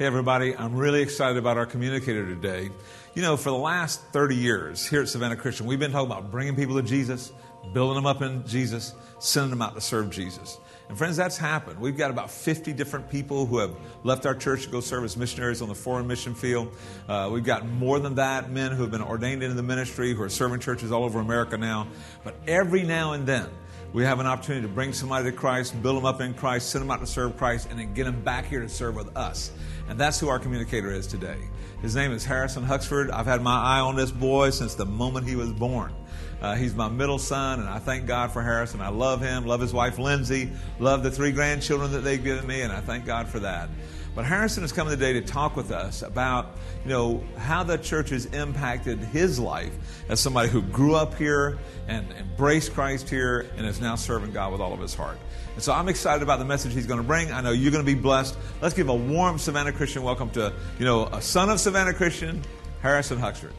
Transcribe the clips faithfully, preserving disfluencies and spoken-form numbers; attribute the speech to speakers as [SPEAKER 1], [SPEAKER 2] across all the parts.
[SPEAKER 1] Hey everybody, I'm really excited about our communicator today. You know, for the last thirty years here at Savannah Christian, we've been talking about bringing people to Jesus, building them up in Jesus, sending them out to serve Jesus. And friends, that's happened. We've got about fifty different people who have left our church to go serve as missionaries on the foreign mission field. Uh, we've got more than that, men who have been ordained into the ministry, who are serving churches all over America now. But every now and then, we have an opportunity to bring somebody to Christ, build them up in Christ, send them out to serve Christ, and then get them back here to serve with us. And that's who our communicator is today. His name is Harrison Huxford. I've had my eye on this boy since the moment he was born. Uh, he's my middle son, and I thank God for Harrison. I love him, love his wife Lindsay, love the three grandchildren that they've given me, and I thank God for that. But Harrison is coming today to talk with us about, you know, how the church has impacted his life as somebody who grew up here and embraced Christ here and is now serving God with all of his heart. And so I'm excited about the message he's going to bring. I know you're going to be blessed. Let's give a warm Savannah Christian welcome to, you know, a son of Savannah Christian, Harrison Huxford.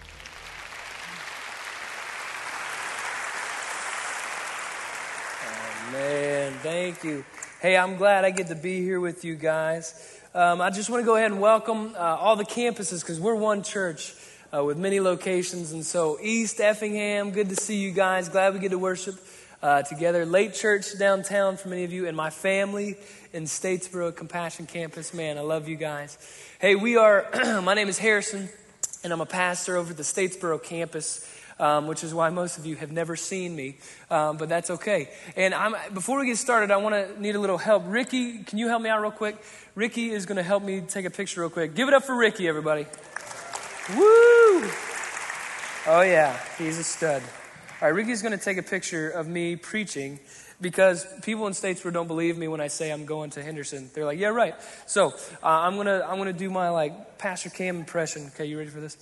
[SPEAKER 2] Oh, man, thank you. Hey, I'm glad I get to be here with you guys. Um, I just want to go ahead and welcome uh, all the campuses because we're one church uh, with many locations. And so East Effingham, good to see you guys. Glad we get to worship uh, together. Lake Church downtown for many of you, and my family in Statesboro Compassion Campus. Man, I love you guys. Hey, we are, my name is Harrison, and I'm a pastor over at the Statesboro campus. Um, which is why most of you have never seen me, um, but that's okay. And I'm, before we get started, I want to need a little help. Ricky, can you help me out real quick? Ricky is going to help me take a picture real quick. Give it up for Ricky, everybody. Woo! Oh, yeah, he's a stud. All right, Ricky's going to take a picture of me preaching because people in Statesboro don't believe me when I say I'm going to Henderson. They're like, yeah, right. So uh, I'm going to I'm gonna do my like Pastor Cam impression. Okay, you ready for this?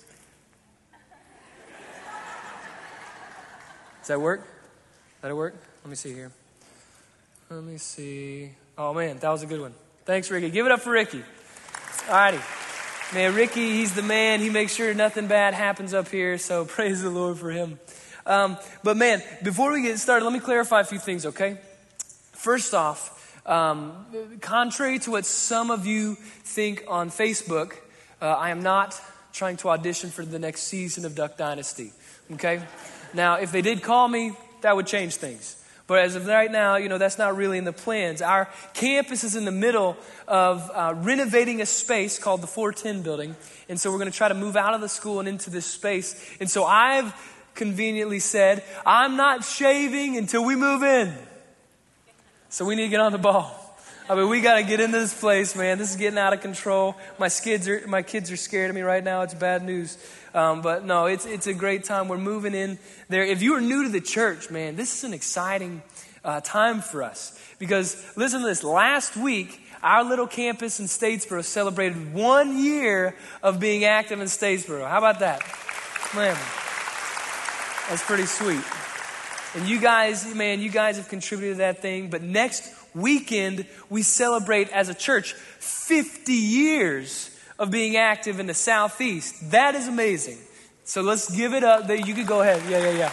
[SPEAKER 2] Does that work? That'll work? Let me see here. Let me see. Oh, man, that was a good one. Thanks, Ricky. Give it up for Ricky. All righty. Man, Ricky, he's the man. He makes sure nothing bad happens up here, so praise the Lord for him. Um, but, man, before we get started, let me clarify a few things, okay? First off, um, contrary to what some of you think on Facebook, uh, I am not trying to audition for the next season of Duck Dynasty, okay? Now, if they did call me, that would change things. But as of right now, you know, that's not really in the plans. Our campus is in the middle of uh, renovating a space called the four ten building. And so we're going to try to move out of the school and into this space. And so I've conveniently said, I'm not shaving until we move in. So we need to get on the ball. I mean, we got to get into this place, man. This is getting out of control. My kids are, my kids are scared of me right now. It's bad news. Um, but no, it's it's a great time. We're moving in there. If you are new to the church, man, this is an exciting uh, time for us. Because listen to this. Last week, our little campus in Statesboro celebrated one year of being active in Statesboro. How about that? Man, that's pretty sweet. And you guys, man, you guys have contributed to that thing. But next weekend, we celebrate as a church fifty years of being active in the Southeast. That is amazing. So let's give it up. You could go ahead. Yeah, yeah,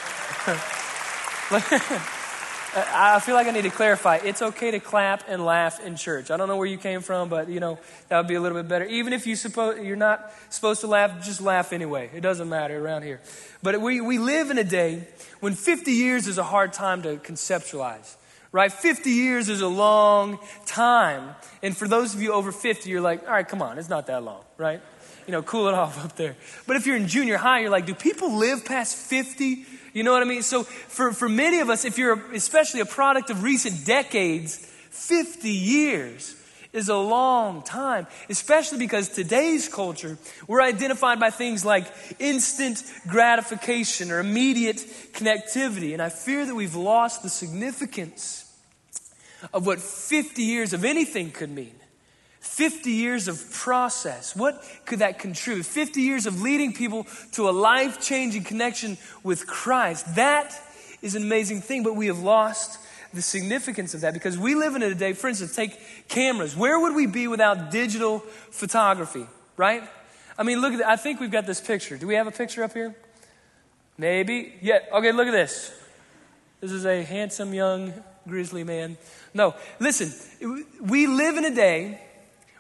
[SPEAKER 2] yeah. I feel like I need to clarify. It's okay to clap and laugh in church. I don't know where you came from, but, you know, that would be a little bit better. Even if you suppose you're not supposed to laugh, just laugh anyway. It doesn't matter around here. But we, we live in a day when fifty years is a hard time to conceptualize. Right? fifty years is a long time. And for those of you over fifty, you're like, all right, come on, it's not that long, right? You know, cool it off up there. But if you're in junior high, you're like, do people live past fifty? You know what I mean? So for, for many of us, if you're especially a product of recent decades, fifty years is a long time, especially because today's culture, we're identified by things like instant gratification or immediate connectivity. And I fear that we've lost the significance of what fifty years of anything could mean. fifty years of process. What could that contribute? fifty years of leading people to a life-changing connection with Christ. That is an amazing thing, but we have lost the significance of that because we live in a day, for instance, take cameras. Where would we be without digital photography, right? I mean, look at that. I think we've got this picture. Do we have a picture up here? Maybe. Yeah. Okay, look at this. This is a handsome young grizzly man. No, listen, we live in a day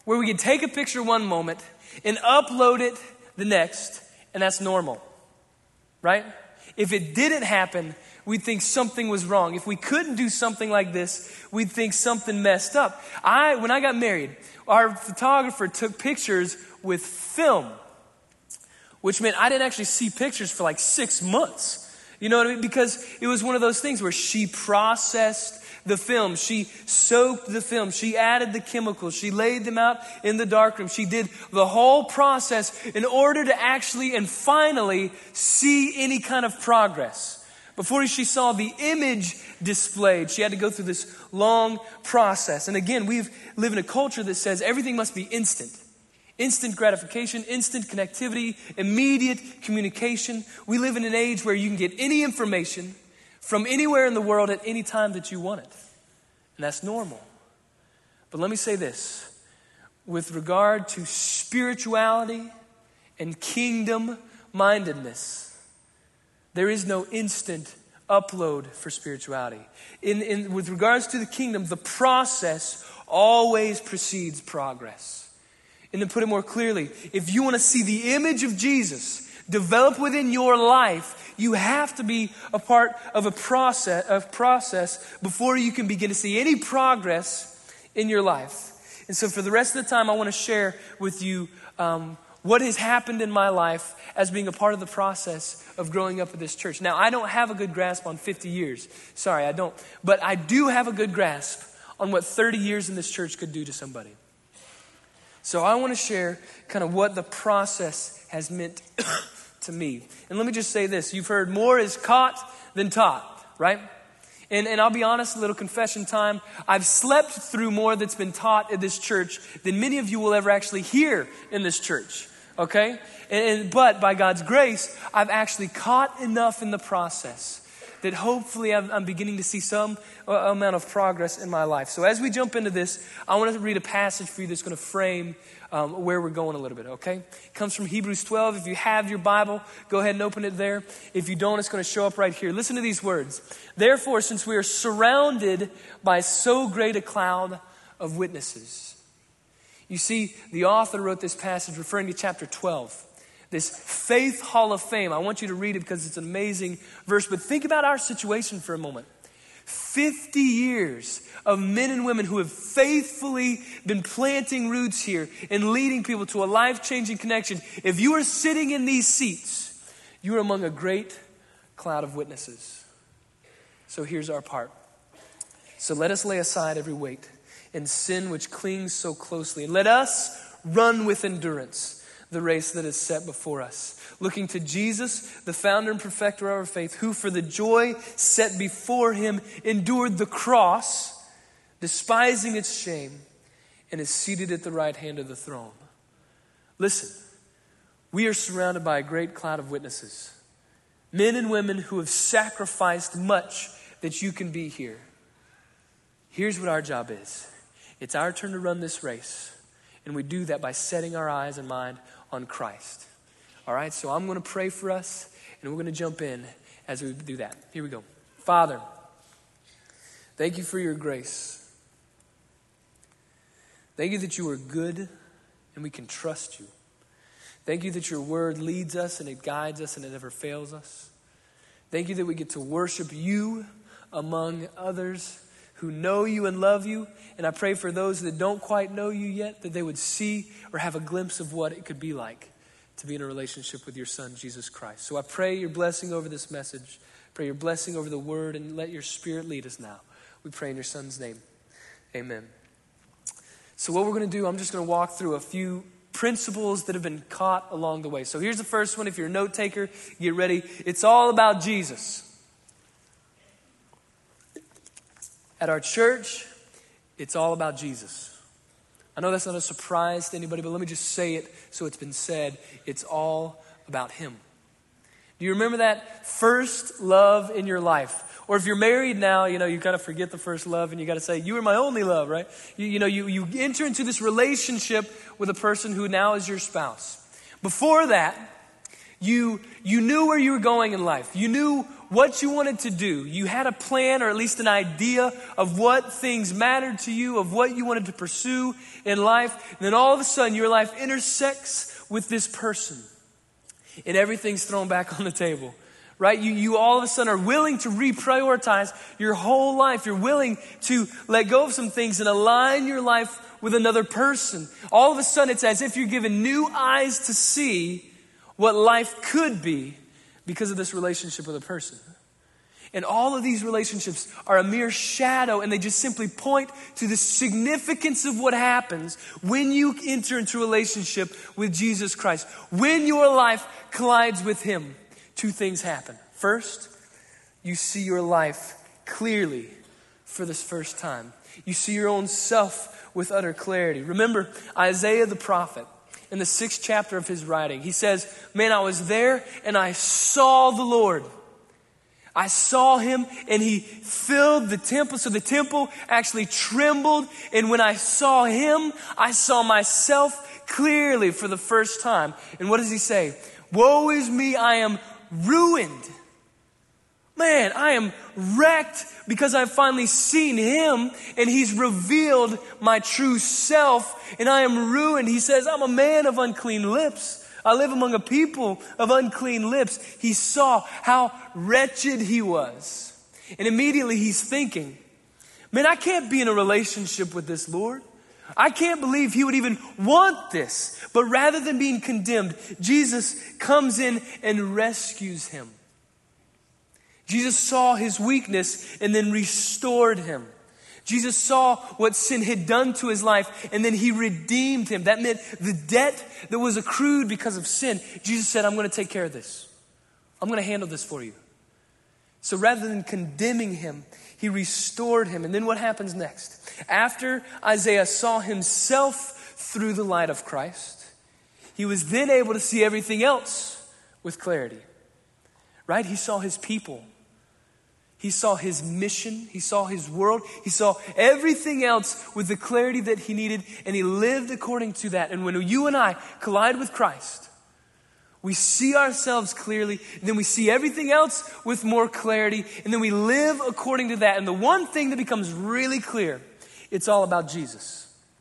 [SPEAKER 2] where we can take a picture one moment and upload it the next, and that's normal, right? If it didn't happen, we'd think something was wrong. If we couldn't do something like this, we'd think something messed up. I, when I got married, our photographer took pictures with film, which meant I didn't actually see pictures for like six months. You know what I mean? Because it was one of those things where she processed the film. She soaked the film. She added the chemicals. She laid them out in the darkroom. She did the whole process in order to actually and finally see any kind of progress. Before she saw the image displayed, she had to go through this long process. And again, we live in a culture that says everything must be instant. Instant gratification, instant connectivity, immediate communication. We live in an age where you can get any information from anywhere in the world at any time that you want it. And that's normal. But let me say this. With regard to spirituality and kingdom mindedness, there is no instant upload for spirituality. In, in, with regards to the kingdom, the process always precedes progress. And to put it more clearly, if you want to see the image of Jesus develop within your life, you have to be a part of a process, of process before you can begin to see any progress in your life. And so for the rest of the time, I want to share with you um, what has happened in my life as being a part of the process of growing up at this church. Now, I don't have a good grasp on fifty years. Sorry, I don't. But I do have a good grasp on what thirty years in this church could do to somebody. So I want to share kind of what the process has meant to me. And let me just say this. You've heard more is caught than taught, right? And, and I'll be honest, a little confession time. I've slept through more that's been taught at this church than many of you will ever actually hear in this church. Okay? And, and, but by God's grace, I've actually caught enough in the process that hopefully I'm, I'm beginning to see some uh, amount of progress in my life. So as we jump into this, I want to read a passage for you that's going to frame um, where we're going a little bit, okay? It comes from Hebrews twelve. If you have your Bible, go ahead and open it there. If you don't, it's going to show up right here. Listen to these words. Therefore, since we are surrounded by so great a cloud of witnesses. You see, the author wrote this passage referring to chapter twelve. This faith hall of fame. I want you to read it because it's an amazing verse. But think about our situation for a moment. fifty years of men and women who have faithfully been planting roots here and leading people to a life-changing connection. If you are sitting in these seats, you are among a great cloud of witnesses. So here's our part. So let us lay aside every weight and sin which clings so closely. And let us run with endurance the race that is set before us, looking to Jesus, the founder and perfecter of our faith, who for the joy set before him endured the cross, despising its shame, and is seated at the right hand of the throne. Listen, we are surrounded by a great cloud of witnesses, men and women who have sacrificed much that you can be here. Here's what our job is. It's our turn to run this race, and we do that by setting our eyes and mind on Christ. All right, so I'm going to pray for us, and we're going to jump in as we do that. Here we go. Father, thank you for your grace. Thank you that you are good and we can trust you. Thank you that your word leads us and it guides us and it never fails us. Thank you that we get to worship you among others who know you and love you. And I pray for those that don't quite know you yet, that they would see or have a glimpse of what it could be like to be in a relationship with your son, Jesus Christ. So I pray your blessing over this message. Pray your blessing over the word, and let your spirit lead us now. We pray in your son's name. Amen. So what we're going to do, I'm just going to walk through a few principles that have been caught along the way. So here's the first one. If you're a note taker, get ready. It's all about Jesus. At our church, it's all about Jesus. I know that's not a surprise to anybody, but let me just say it so it's been said. It's all about him. Do you remember that first love in your life? Or if you're married now, you know, you kind of forget the first love and you got to say, you were my only love, right? You, you know, you, you enter into this relationship with a person who now is your spouse. Before that, you, you knew where you were going in life. You knew what you wanted to do. You had a plan or at least an idea of what things mattered to you, of what you wanted to pursue in life. And then all of a sudden your life intersects with this person and everything's thrown back on the table. Right? You, you all of a sudden are willing to reprioritize your whole life. You're willing to let go of some things and align your life with another person. All of a sudden it's as if you're given new eyes to see what life could be because of this relationship with a person. And all of these relationships are a mere shadow, and they just simply point to the significance of what happens when you enter into a relationship with Jesus Christ. When your life collides with Him, two things happen. First, you see your life clearly for this first time. You see your own self with utter clarity. Remember Isaiah the prophet in the sixth chapter of his writing. He says, man, I was there and I saw the Lord. I saw Him and He filled the temple. So the temple actually trembled. And when I saw Him, I saw myself clearly for the first time. And what does He say? Woe is me, I am ruined. Man, I am wrecked because I've finally seen Him and He's revealed my true self, and I am ruined. He says, I'm a man of unclean lips. I live among a people of unclean lips. He saw how wretched he was. And immediately he's thinking, man, I can't be in a relationship with this Lord. I can't believe He would even want this. But rather than being condemned, Jesus comes in and rescues him. Jesus saw his weakness and then restored him. Jesus saw what sin had done to his life and then He redeemed him. That meant the debt that was accrued because of sin. Jesus said, I'm going to take care of this. I'm going to handle this for you. So rather than condemning him, He restored him. And then what happens next? After Isaiah saw himself through the light of Christ, he was then able to see everything else with clarity. Right? He saw his people. He saw his mission. He saw his world. He saw everything else with the clarity that he needed, and he lived according to that. And when you and I collide with Christ, we see ourselves clearly, and then we see everything else with more clarity, and then we live according to that. And the one thing that becomes really clear, it's all about Jesus.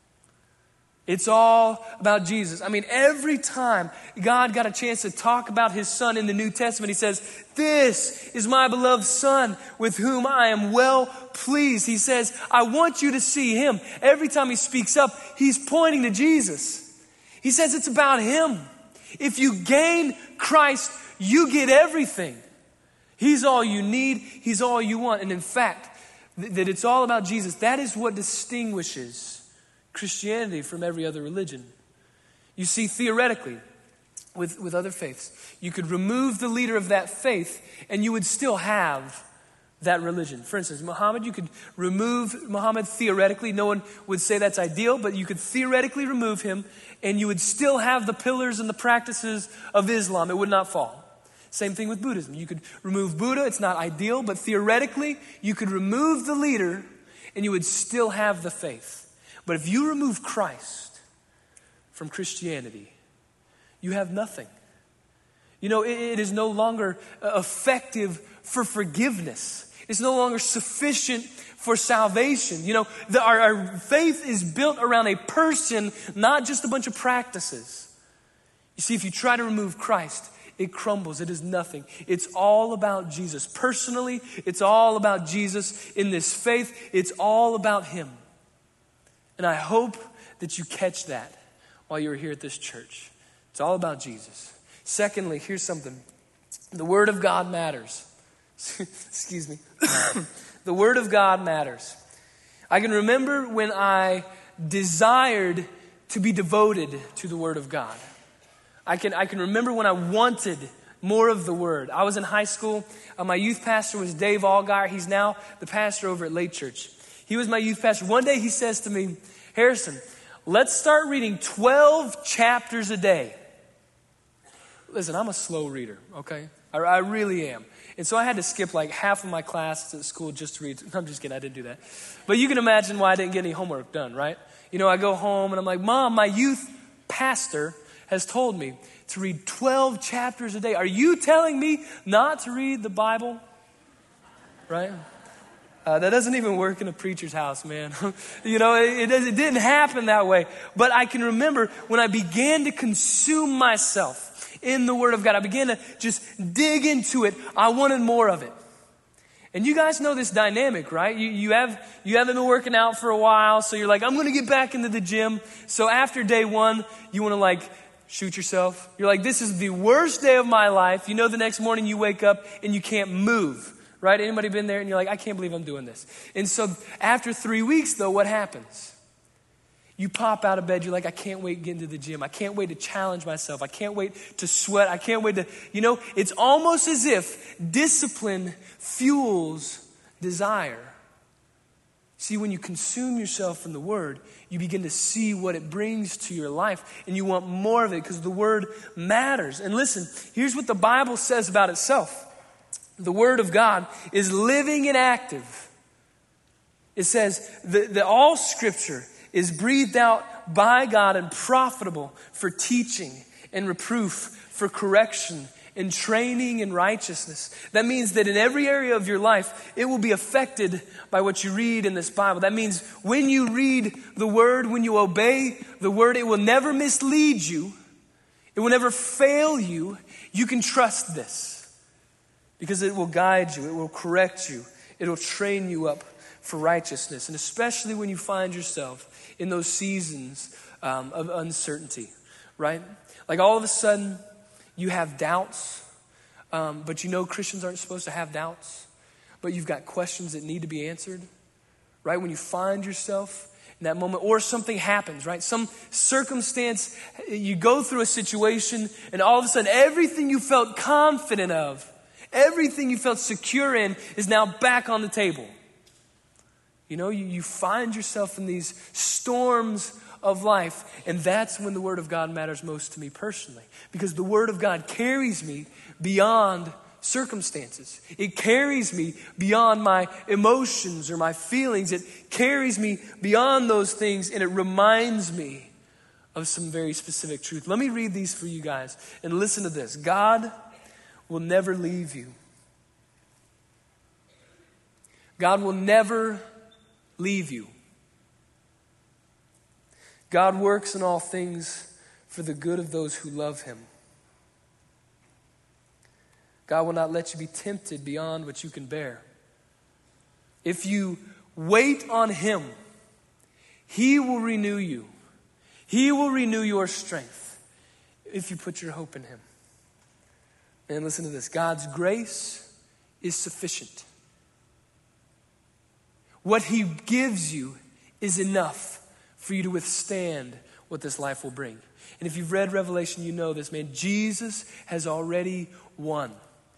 [SPEAKER 2] It's all about Jesus. I mean, every time God got a chance to talk about His Son in the New Testament, He says, this is my beloved Son with whom I am well pleased. He says, I want you to see Him. Every time He speaks up, He's pointing to Jesus. He says it's about Him. If you gain Christ, you get everything. He's all you need. He's all you want. And in fact, th- that it's all about Jesus. That is what distinguishes Christianity from every other religion. You see, theoretically, with, with other faiths, you could remove the leader of that faith and you would still have that religion. For instance, Muhammad, you could remove Muhammad theoretically. No one would say that's ideal, but you could theoretically remove him and you would still have the pillars and the practices of Islam. It would not fall. Same thing with Buddhism. You could remove Buddha. It's not ideal, but theoretically, you could remove the leader and you would still have the faith. But if you remove Christ from Christianity, you have nothing. You know, it, it is no longer effective for forgiveness. It's no longer sufficient for salvation. You know, the, our, our faith is built around a person, not just a bunch of practices. You see, if you try to remove Christ, it crumbles. It is nothing. It's all about Jesus. Personally, it's all about Jesus. In this faith, it's all about Him. And I hope that you catch that while you're here at this church. It's all about Jesus. Secondly, here's something. The Word of God matters. Excuse me. The Word of God matters. I can remember when I desired to be devoted to the Word of God. I can, I can remember when I wanted more of the Word. I was in high school. Uh, my youth pastor was Dave Allgaier. He's now the pastor over at Lake Church. He was my youth pastor. One day he says to me, Harrison, let's start reading twelve chapters a day. Listen, I'm a slow reader, okay? I, I really am. And so I had to skip like half of my classes at school just to read. I'm just kidding, I didn't do that. But you can imagine why I didn't get any homework done, right? You know, I go home and I'm like, Mom, my youth pastor has told me to read twelve chapters a day. Are you telling me not to read the Bible? right? Uh, that doesn't even work in a preacher's house, man. you know, it, it, it didn't happen that way. But I can remember when I began to consume myself in the Word of God, I began to just dig into it. I wanted more of it. And you guys know this dynamic, right? You, you, have, you haven't been working out for a while, so you're like, I'm going to get back into the gym. So after day one, you want to like shoot yourself. You're like, this is the worst day of my life. You know the next morning you wake up and you can't move. Right? Anybody been there and you're like, I can't believe I'm doing this. And so after three weeks though, what happens? You pop out of bed, you're like, I can't wait to get into the gym. I can't wait to challenge myself. I can't wait to sweat. I can't wait to, you know, it's almost as if discipline fuels desire. See, when you consume yourself in the Word, you begin to see what it brings to your life and you want more of it because the Word matters. And listen, here's what the Bible says about itself. The Word of God is living and active. It says that, that all Scripture is breathed out by God and profitable for teaching and reproof, for correction and training in righteousness. That means that in every area of your life, it will be affected by what you read in this Bible. That means when you read the Word, when you obey the Word, it will never mislead you. It will never fail you. You can trust this. Because it will guide you, it will correct you, it will train you up for righteousness. And especially when you find yourself in those seasons um, of uncertainty, right? Like all of a sudden you have doubts, um, but you know Christians aren't supposed to have doubts, but you've got questions that need to be answered, right? When you find yourself in that moment, or something happens, right? Some circumstance, you go through a situation and all of a sudden everything you felt confident of, everything you felt secure in is now back on the table. You know, you, you find yourself in these storms of life, and that's when the Word of God matters most to me personally. Because the Word of God carries me beyond circumstances. It carries me beyond my emotions or my feelings. It carries me beyond those things, and it reminds me of some very specific truth. Let me read these for you guys, and listen to this. God will never leave you. God will never leave you. God works in all things for the good of those who love Him. God will not let you be tempted beyond what you can bear. If you wait on Him, He will renew you. He will renew your strength if you put your hope in Him. And listen to this. God's grace is sufficient. What He gives you is enough for you to withstand what this life will bring. And if you've read Revelation, you know this, man. Jesus has already won.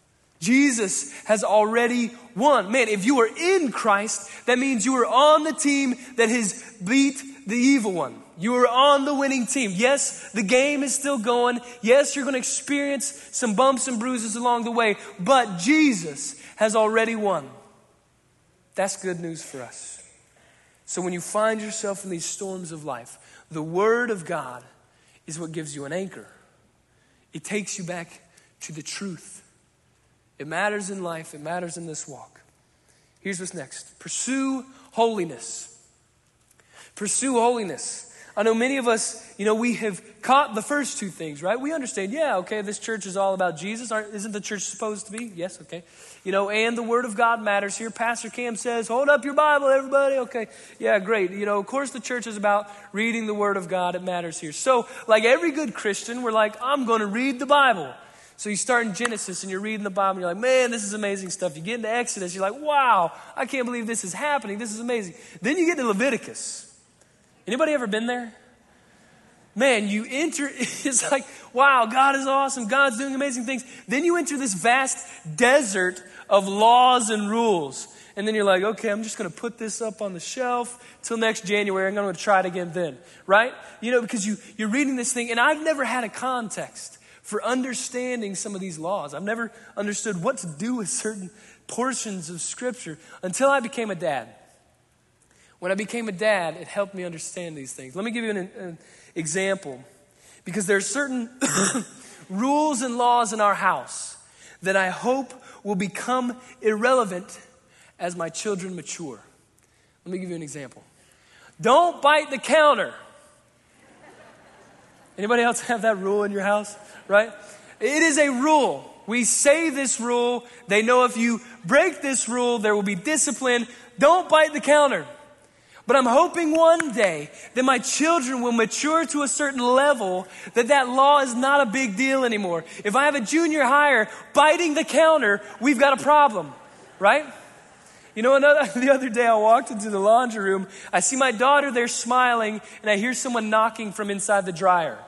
[SPEAKER 2] Jesus has already won. Man, if you are in Christ, that means you are on the team that has beat the evil one. You are on the winning team. Yes, the game is still going. Yes, you're going to experience some bumps and bruises along the way, but Jesus has already won. That's good news for us. So when you find yourself in these storms of life, the Word of God is what gives you an anchor. It takes you back to the truth. It matters in life. It matters in this walk. Here's what's next. Pursue holiness. Pursue holiness. I know many of us, you know, we have caught the first two things, right? We understand, yeah, okay, this church is all about Jesus. Aren't, isn't the church supposed to be? Yes, okay. You know, and the Word of God matters here. Pastor Cam says, hold up your Bible, everybody. Okay, yeah, great. You know, of course the church is about reading the Word of God. It matters here. So, like every good Christian, we're like, I'm going to read the Bible. So you start in Genesis and you're reading the Bible and you're like, man, this is amazing stuff. You get into Exodus, you're like, wow, I can't believe this is happening. This is amazing. Then you get to Leviticus. Anybody ever been there? Man, you enter, it's like, wow, God is awesome. God's doing amazing things. Then you enter this vast desert of laws and rules. And then you're like, okay, I'm just going to put this up on the shelf till next January. I'm going to try it again then, right? You know, because you, you're reading this thing, and I've never had a context for understanding some of these laws. I've never understood what to do with certain portions of Scripture until I became a dad. When I became a dad, it helped me understand these things. Let me give you an, an example. Because there are certain rules and laws in our house that I hope will become irrelevant as my children mature. Let me give you an example. Don't bite the counter. Anybody else have that rule in your house, right? It is a rule. We say this rule. They know if you break this rule, there will be discipline. Don't bite the counter. But I'm hoping one day that my children will mature to a certain level that that law is not a big deal anymore. If I have a junior hire biting the counter, we've got a problem, right? You know, another, the other day I walked into the laundry room. I see my daughter there smiling, and I hear someone knocking from inside the dryer.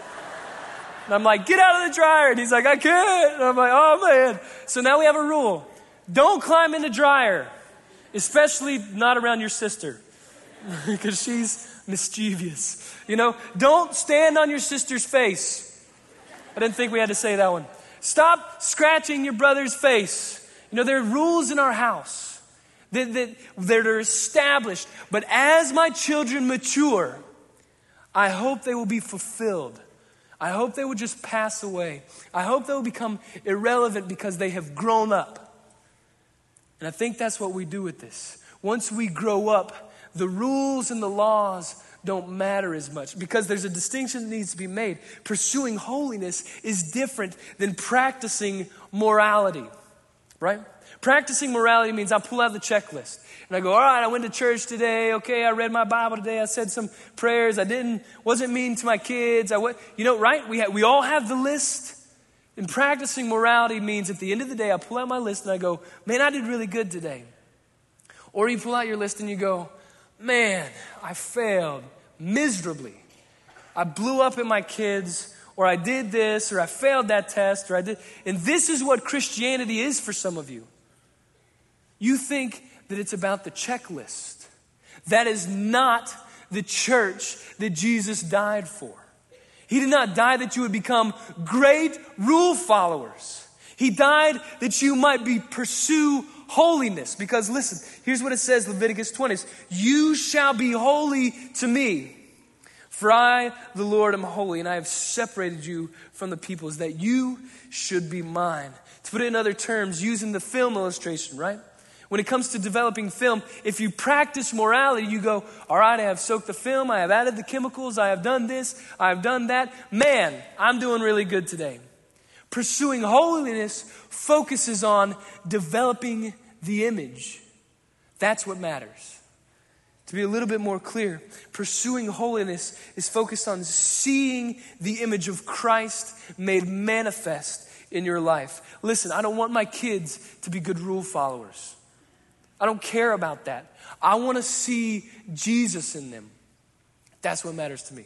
[SPEAKER 2] And I'm like, get out of the dryer. And he's like, I can't. And I'm like, oh, man. So now we have a rule. Don't climb in the dryer, especially not around your sister because she's mischievous. You know, don't stand on your sister's face. I didn't think we had to say that one. Stop scratching your brother's face. You know, there are rules in our house that, that, that are established. But as my children mature, I hope they will be fulfilled. I hope they will just pass away. I hope they will become irrelevant because they have grown up. And I think that's what we do with this. Once we grow up, the rules and the laws don't matter as much because there's a distinction that needs to be made. Pursuing holiness is different than practicing morality, right? Practicing morality means I pull out the checklist and I go, all right, I went to church today. Okay, I read my Bible today. I said some prayers. I didn't, wasn't mean to my kids. I, you know, right? We ha- we all have the list. And practicing morality means at the end of the day, I pull out my list and I go, man, I did really good today. Or you pull out your list and you go, man, I failed miserably. I blew up at my kids, or I did this, or I failed that test, or I did. And this is what Christianity is for some of you. You think that it's about the checklist. That is not the church that Jesus died for. He did not die that you would become great rule followers. He died that you might be pursue holiness. Because listen, here's what it says, Leviticus twenty. You shall be holy to me. For I, the Lord, am holy, and I have separated you from the peoples that you should be mine. To put it in other terms, using the film illustration, right? When it comes to developing film, if you practice morality, you go, all right, I have soaked the film, I have added the chemicals, I have done this, I have done that. Man, I'm doing really good today. Pursuing holiness focuses on developing the image. That's what matters. To be a little bit more clear, pursuing holiness is focused on seeing the image of Christ made manifest in your life. Listen, I don't want my kids to be good rule followers. I don't care about that. I want to see Jesus in them. That's what matters to me.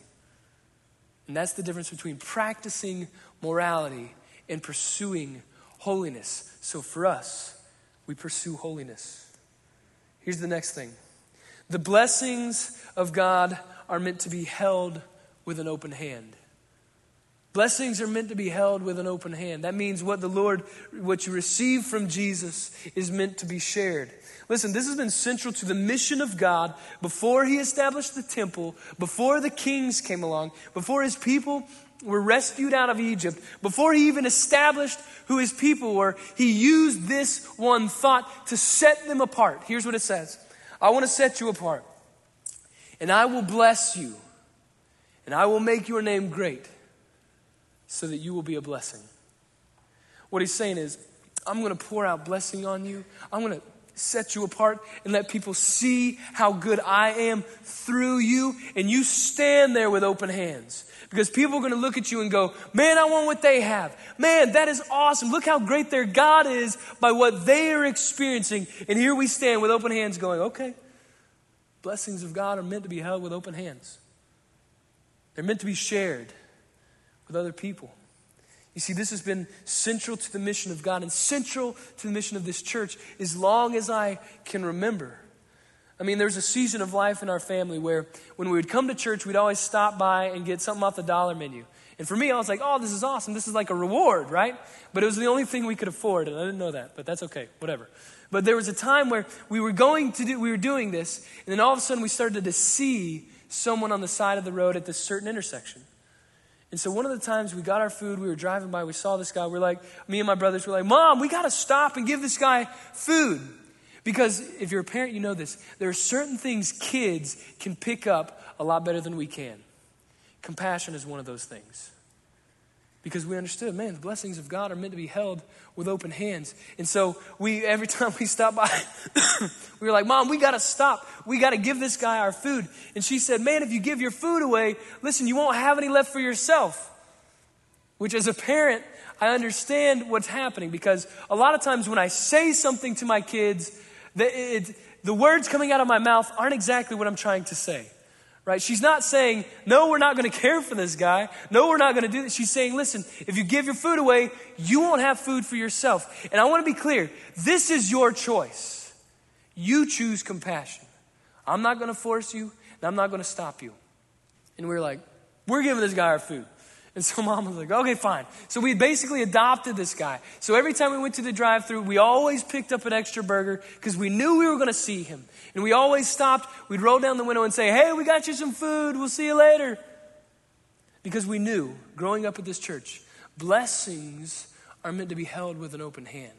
[SPEAKER 2] And that's the difference between practicing morality and pursuing holiness. So for us, we pursue holiness. Here's the next thing. The blessings of God are meant to be held with an open hand. Blessings are meant to be held with an open hand. That means what the Lord, what you receive from Jesus is meant to be shared. Listen, this has been central to the mission of God before he established the temple, before the kings came along, before his people were rescued out of Egypt, before he even established who his people were. He used this one thought to set them apart. Here's what it says. I want to set you apart, and I will bless you, and I will make your name great so that you will be a blessing. What he's saying is, I'm going to pour out blessing on you. I'm going to set you apart and let people see how good I am through you. And you stand there with open hands because people are going to look at you and go, man, I want what they have. Man, that is awesome. Look how great their God is by what they are experiencing. And here we stand with open hands going, okay, blessings of God are meant to be held with open hands. They're meant to be shared with other people. You see, this has been central to the mission of God and central to the mission of this church as long as I can remember. I mean, there's a season of life in our family where when we would come to church, we'd always stop by and get something off the dollar menu. And for me, I was like, oh, this is awesome. This is like a reward, right? But it was the only thing we could afford, and I didn't know that, but that's okay, whatever. But there was a time where we were going to do, we were doing this, and then all of a sudden we started to see someone on the side of the road at this certain intersection. And so one of the times we got our food, we were driving by, we saw this guy. We're like, me and my brothers were like, Mom, we got to stop and give this guy food. Because if you're a parent, you know this. There are certain things kids can pick up a lot better than we can. Compassion is one of those things. Because we understood, man, the blessings of God are meant to be held with open hands. And so we, every time we stopped by, we were like, Mom, we got to stop. We got to give this guy our food. And she said, man, if you give your food away, listen, you won't have any left for yourself. Which as a parent, I understand what's happening. Because a lot of times when I say something to my kids, the, it, the words coming out of my mouth aren't exactly what I'm trying to say. Right? She's not saying, no, we're not going to care for this guy. No, we're not going to do this. She's saying, listen, if you give your food away, you won't have food for yourself. And I want to be clear. This is your choice. You choose compassion. I'm not going to force you, and I'm not going to stop you. And we were like, we're giving this guy our food. And so Mom was like, okay, fine. So we basically adopted this guy. So every time we went to the drive-thru, we always picked up an extra burger because we knew we were going to see him. And we always stopped. We'd roll down the window and say, hey, we got you some food. We'll see you later. Because we knew, growing up at this church, blessings are meant to be held with an open hand.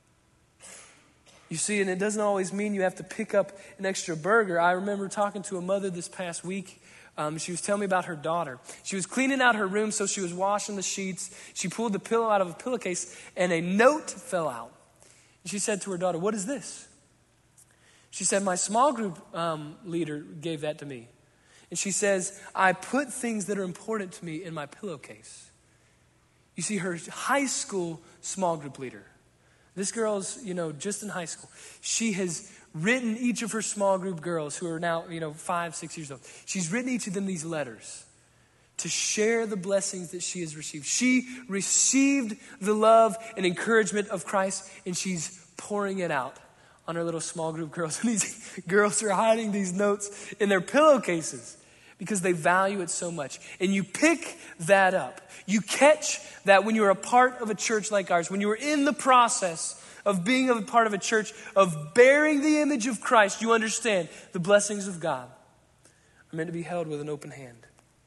[SPEAKER 2] You see, and it doesn't always mean you have to pick up an extra burger. I remember talking to a mother this past week. Um, she was telling me about her daughter. She was cleaning out her room, so she was washing the sheets. She pulled the pillow out of a pillowcase, and a note fell out. And she said to her daughter, what is this? She said, my small group um, leader gave that to me. And she says, I put things that are important to me in my pillowcase. You see, her high school small group leader, this girl's, you know, just in high school. She has written each of her small group girls who are now, you know, five, six years old. She's written each of them these letters to share the blessings that she has received. She received the love and encouragement of Christ, and she's pouring it out on her little small group girls. And these girls are hiding these notes in their pillowcases because they value it so much. And you pick that up. You catch that when you're a part of a church like ours, when you are in the process of being a part of a church, of bearing the image of Christ, you understand the blessings of God are meant to be held with an open hand.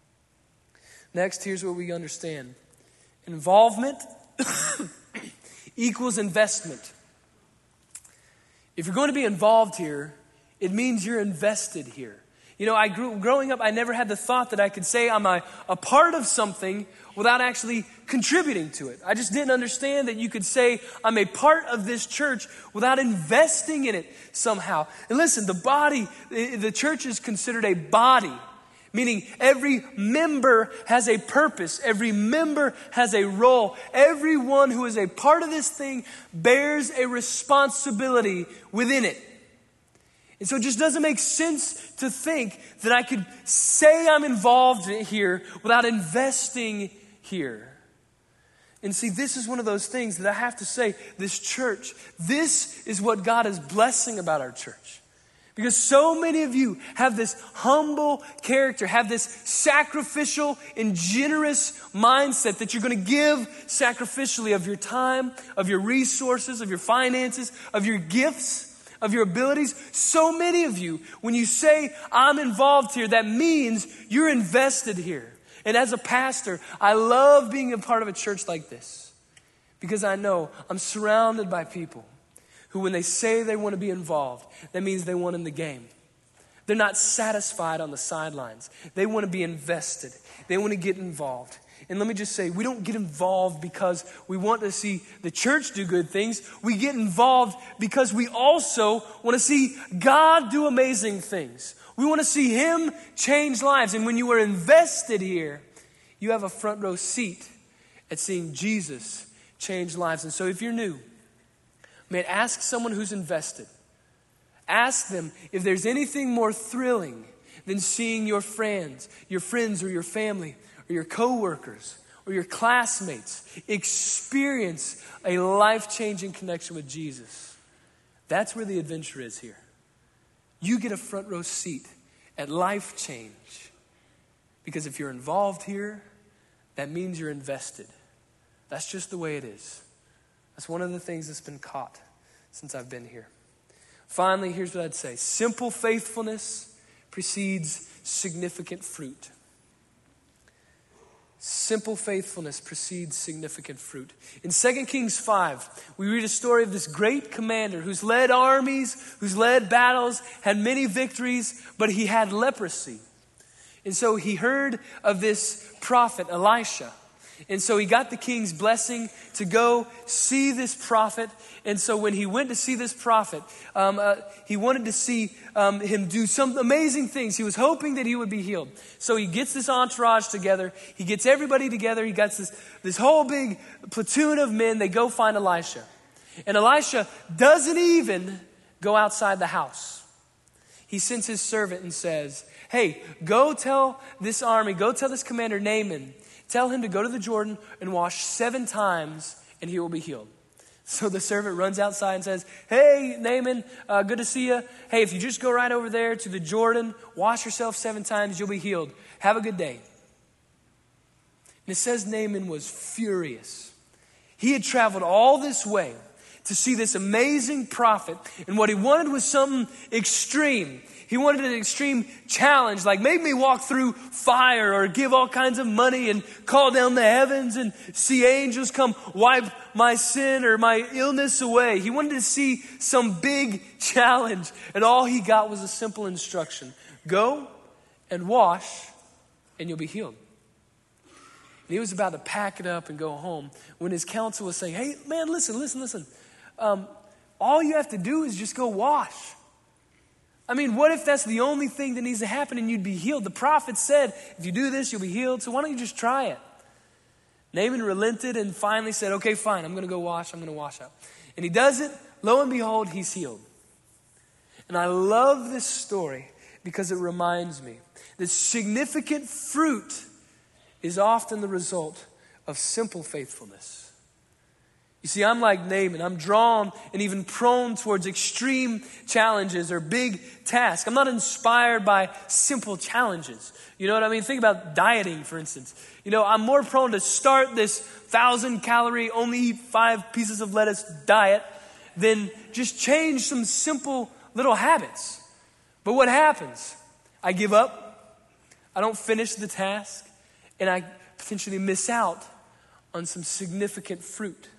[SPEAKER 2] Next, here's what we understand. Involvement equals investment. If you're going to be involved here, it means you're invested here. You know, I grew growing up, I never had the thought that I could say I'm a, a part of something without actually contributing to it. I just didn't understand that you could say I'm a part of this church without investing in it somehow. And listen, the body, the church is considered a body, meaning every member has a purpose. Every member has a role. Everyone who is a part of this thing bears a responsibility within it. And so it just doesn't make sense to think that I could say I'm involved here without investing here. And see, this is one of those things that I have to say, this church, this is what God is blessing about our church. Because so many of you have this humble character, have this sacrificial and generous mindset that you're going to give sacrificially of your time, of your resources, of your finances, of your gifts, of your abilities. So many of you, when you say, I'm involved here, that means you're invested here. And as a pastor, I love being a part of a church like this because I know I'm surrounded by people who, when they say they want to be involved, that means they want in the game. They're not satisfied on the sidelines. They want to be invested. They want to get involved. And let me just say, we don't get involved because we want to see the church do good things. We get involved because we also want to see God do amazing things. We want to see Him change lives. And when you are invested here, you have a front row seat at seeing Jesus change lives. And so if you're new, man, ask someone who's invested. Ask them if there's anything more thrilling than seeing your friends, your friends or your family, or your coworkers, or your classmates experience a life-changing connection with Jesus. That's where the adventure is here. You get a front row seat at life change. Because if you're involved here, that means you're invested. That's just the way it is. That's one of the things that's been caught since I've been here. Finally, here's what I'd say. Simple faithfulness precedes significant fruit. simple faithfulness precedes significant fruit. In Second Kings five, we read a story of this great commander who's led armies, who's led battles, had many victories, but he had leprosy. And so he heard of this prophet, Elisha. And so he got the king's blessing to go see this prophet. And so when he went to see this prophet, um, uh, he wanted to see um, him do some amazing things. He was hoping that he would be healed. So he gets this entourage together. He gets everybody together. He gets this, this whole big platoon of men. They go find Elisha. And Elisha doesn't even go outside the house. He sends his servant and says, hey, go tell this army, go tell this commander Naaman, tell him to go to the Jordan and wash seven times and he will be healed. So the servant runs outside and says, hey, Naaman, uh, good to see you. Hey, if you just go right over there to the Jordan, wash yourself seven times, you'll be healed. Have a good day. And it says Naaman was furious. He had traveled all this way to see this amazing prophet, and what he wanted was something extreme. He wanted an extreme challenge, like make me walk through fire or give all kinds of money and call down the heavens and see angels come wipe my sin or my illness away. He wanted to see some big challenge, and all he got was a simple instruction. Go and wash and you'll be healed. And he was about to pack it up and go home when his counsel was saying, hey, man, listen, listen, listen. Um, all you have to do is just go wash. I mean, what if that's the only thing that needs to happen and you'd be healed? The prophet said, if you do this, you'll be healed. So why don't you just try it? Naaman relented and finally said, okay, fine, I'm going to go wash. I'm going to wash up. And he does it. Lo and behold, he's healed. And I love this story because it reminds me that significant fruit is often the result of simple faithfulness. You see, I'm like Naaman. I'm drawn and even prone towards extreme challenges or big tasks. I'm not inspired by simple challenges. You know what I mean? Think about dieting, for instance. You know, I'm more prone to start this thousand calorie, only eat five pieces of lettuce diet than just change some simple little habits. But what happens? I give up. I don't finish the task. And I potentially miss out on some significant fruit.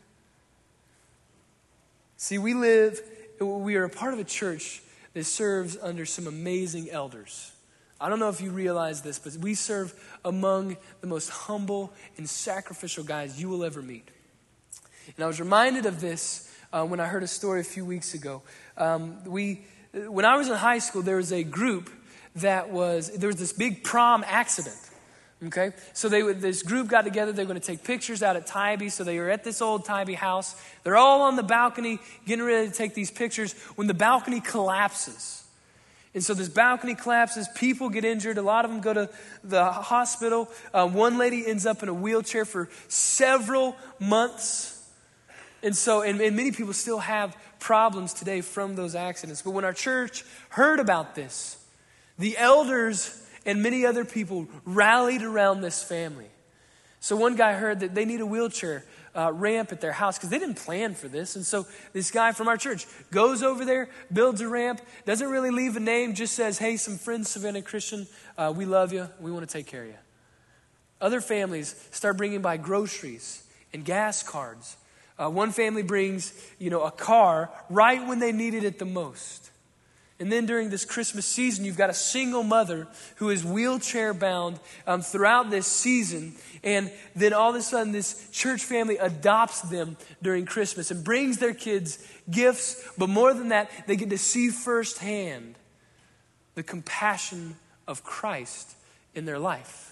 [SPEAKER 2] See, we live, we are a part of a church that serves under some amazing elders. I don't know if you realize this, but we serve among the most humble and sacrificial guys you will ever meet. And I was reminded of this uh, when I heard a story a few weeks ago. Um, we, when I was in high school, there was a group that was, there was this big prom accident. Okay, so they would, this group got together. They were going to take pictures out at Tybee. So they were at this old Tybee house. They're all on the balcony getting ready to take these pictures when the balcony collapses. And so this balcony collapses. People get injured. A lot of them go to the hospital. Uh, one lady ends up in a wheelchair for several months. And so, and, and many people still have problems today from those accidents. But when our church heard about this, the elders and many other people rallied around this family. So one guy heard that they need a wheelchair uh, ramp at their house because they didn't plan for this. And so this guy from our church goes over there, builds a ramp, doesn't really leave a name, just says, hey, some friends, Savannah Christian, uh, we love you. We want to take care of you. Other families start bringing by groceries and gas cards. Uh, one family brings, you know, a car right when they needed it the most. And then during this Christmas season, you've got a single mother who is wheelchair bound um, throughout this season. And then all of a sudden, this church family adopts them during Christmas and brings their kids gifts. But more than that, they get to see firsthand the compassion of Christ in their life.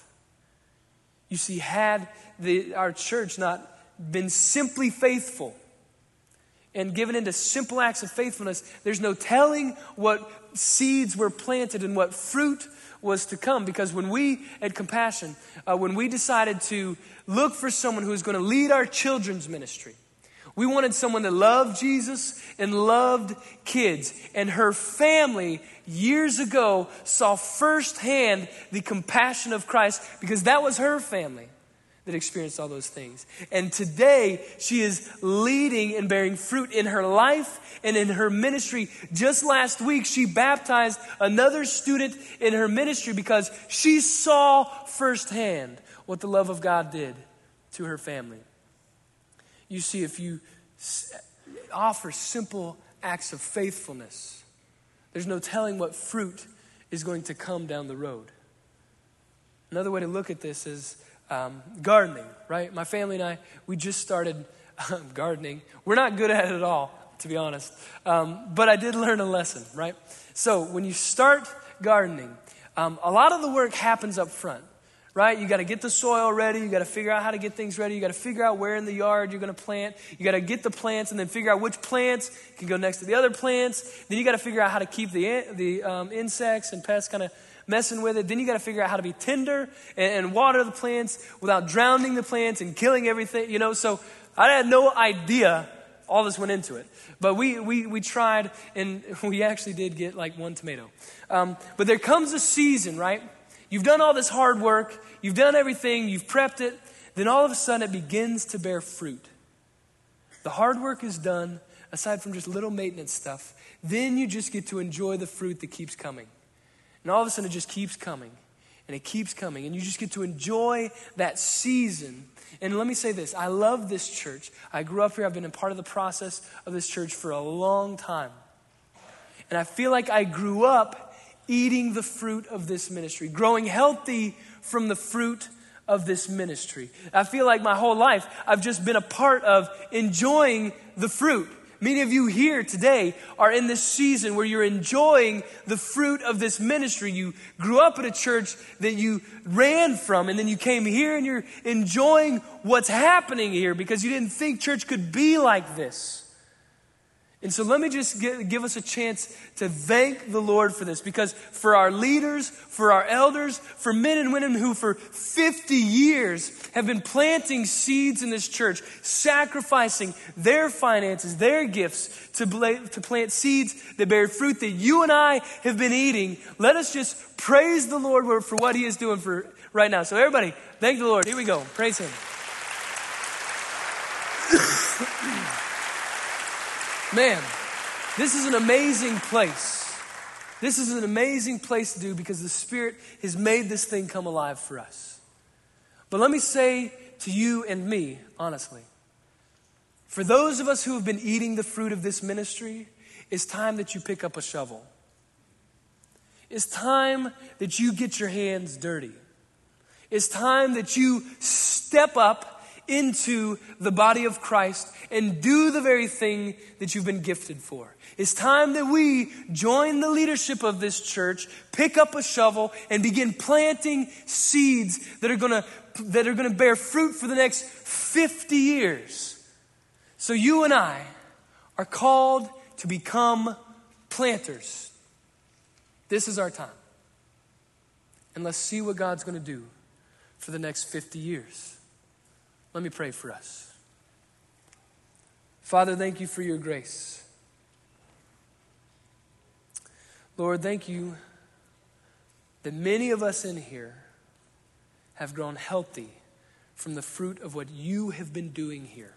[SPEAKER 2] You see, had the, our church not been simply faithful and given into simple acts of faithfulness, there's no telling what seeds were planted and what fruit was to come. Because when we at Compassion, uh, when we decided to look for someone who was going to lead our children's ministry, we wanted someone that loved Jesus and loved kids. And her family years ago saw firsthand the compassion of Christ because that was her family that experienced all those things. And today, she is leading and bearing fruit in her life and in her ministry. Just last week, she baptized another student in her ministry because she saw firsthand what the love of God did to her family. You see, if you offer simple acts of faithfulness, there's no telling what fruit is going to come down the road. Another way to look at this is um, gardening, right? My family and I, we just started um, gardening. We're not good at it at all, to be honest. Um, but I did learn a lesson, right? So when you start gardening, um, a lot of the work happens up front, right? You got to get the soil ready. You got to figure out how to get things ready. You got to figure out where in the yard you're going to plant. You got to get the plants and then figure out which plants can go next to the other plants. Then you got to figure out how to keep the the um, insects and pests kind of messing with it. Then you got to figure out how to be tender and, and water the plants without drowning the plants and killing everything. You know, so I had no idea all this went into it. But we we we tried, and we actually did get like one tomato. Um, but there comes a season, right? You've done all this hard work. You've done everything. You've prepped it. Then all of a sudden it begins to bear fruit. The hard work is done, aside from just little maintenance stuff. Then you just get to enjoy the fruit that keeps coming. And all of a sudden it just keeps coming. And it keeps coming. And you just get to enjoy that season. And let me say this. I love this church. I grew up here. I've been a part of the process of this church for a long time. And I feel like I grew up eating the fruit of this ministry, growing healthy from the fruit of this ministry. I feel like my whole life I've just been a part of enjoying the fruit. Many of you here today are in this season where you're enjoying the fruit of this ministry. You grew up at a church that you ran from, and then you came here and you're enjoying what's happening here because you didn't think church could be like this. And so let me just give, give us a chance to thank the Lord for this, because for our leaders, for our elders, for men and women who for fifty years have been planting seeds in this church, sacrificing their finances, their gifts to, bla- to plant seeds that bear fruit that you and I have been eating. Let us just praise the Lord for what he is doing for right now. So everybody, thank the Lord. Here we go. Praise him. Man, this is an amazing place. This is an amazing place to do because the Spirit has made this thing come alive for us. But let me say to you and me, honestly, for those of us who have been eating the fruit of this ministry, it's time that you pick up a shovel. It's time that you get your hands dirty. It's time that you step up into the body of Christ and do the very thing that you've been gifted for. It's time that we join the leadership of this church, pick up a shovel, and begin planting seeds that are gonna that are gonna bear fruit for the next fifty years. So you and I are called to become planters. This is our time. And let's see what God's gonna do for the next fifty years. Let me pray for us. Father, thank you for your grace. Lord, thank you that many of us in here have grown healthy from the fruit of what you have been doing here.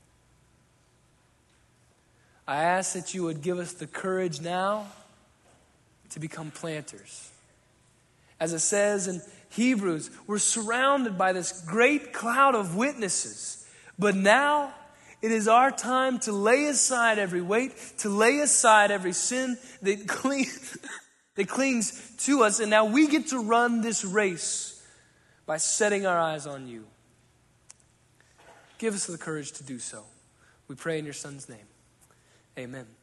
[SPEAKER 2] I ask that you would give us the courage now to become planters. As it says in Hebrews, we're surrounded by this great cloud of witnesses. But now it is our time to lay aside every weight, to lay aside every sin that clings, that clings to us. And now we get to run this race by setting our eyes on you. Give us the courage to do so. We pray in your Son's name. Amen.